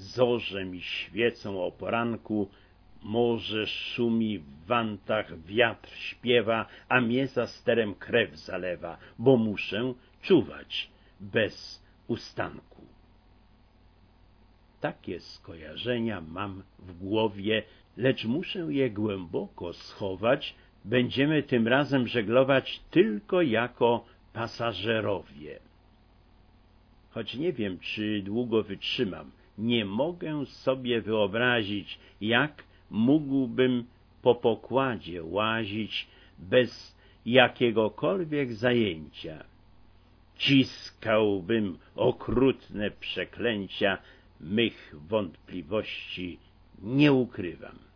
zorze mi świecą o poranku, morze szumi w wantach, wiatr śpiewa, a mnie za sterem krew zalewa, bo muszę czuwać bez ustanku. Takie skojarzenia mam w głowie, lecz muszę je głęboko schować. Będziemy tym razem żeglować tylko jako pasażerowie. Choć nie wiem, czy długo wytrzymam, nie mogę sobie wyobrazić, jak mógłbym po pokładzie łazić bez jakiegokolwiek zajęcia. Ciskałbym okrutne przeklęcia, mych wątpliwości nie ukrywam.